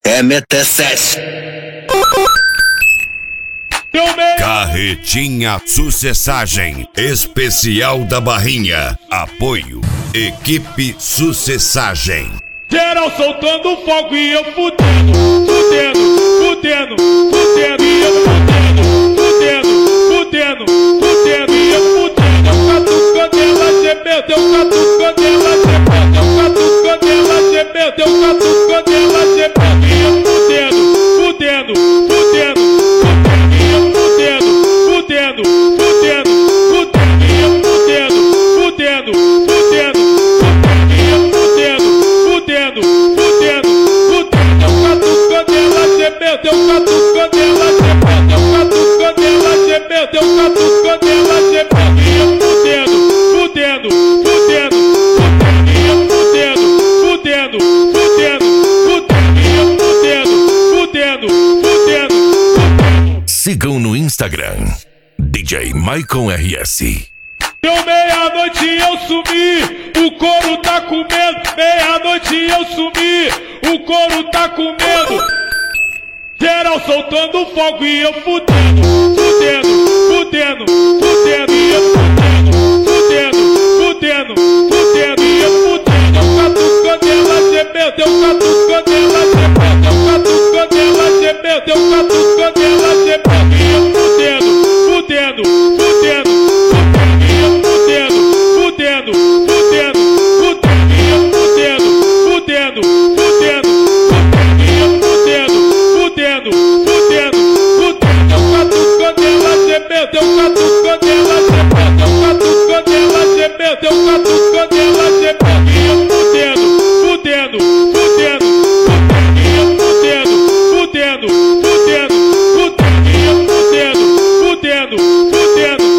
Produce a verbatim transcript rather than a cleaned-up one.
M T sete. Carretinha Sucessagem, especial da Barrinha. Apoio, equipe Sucessagem. Geral soltando fogo e eu fudendo, fudendo, fudendo, fudendo e eu fudendo, fudendo, fudendo, fudendo e eu fudendo. Eu catucando ela gemendo, eu catucando ela gemendo, eu catucando ela gemendo, eu catucando ela gemendo e eu fudendo, fudendo, fudendo, fudendo e eu fudendo, fudendo, fudendo, fudendo e eu fudendo, fudendo, fudendo, fudendo e eu fudendo, fudendo, fudendo, fudendo. Eu catucando ela gemendo, eu catucando ela gemendo, eu catucando ela gemendo, eu catucando ela gemendo e eu fudendo, fudendo, fudendo, fudendo e eu fudendo, fudendo, fudendo, fudendo e eu fudendo, fudendo, fudendo, fudendo. Sigam no Instagram D J Maicon R S. Deu meia-noite eu sumi, o couro tá com medo. Meia-noite eu sumi, o couro tá com medo. Geral soltando fogo e eu fudendo, fudendo, fudendo, fudendo e eu fudendo, fudendo, fudendo, fudendo e eu fudendo. Eu catucando ela gemendo, eu catucando ela gemendo, eu catucando ela gemendo, eu catucando ela gemendo e eu fudendo, fudendo, fudendo, fudendo e eu fudendo, fudendo, fudendo, fudendo e eu fudendo, fudendo, fudendo, fudendo e eu fudendo, fudendo, fudendo, fudendo. Eu catucando ela gemendo, eu catucando ela gemendo, eu catucando ela gemendo, eu catucando ela gemendo e eu fudendo, fudendo, fudendo, fudendo e eu fudendo, fudendo, fudendo, fudendo e eu fudendo, fudendo, fudendo.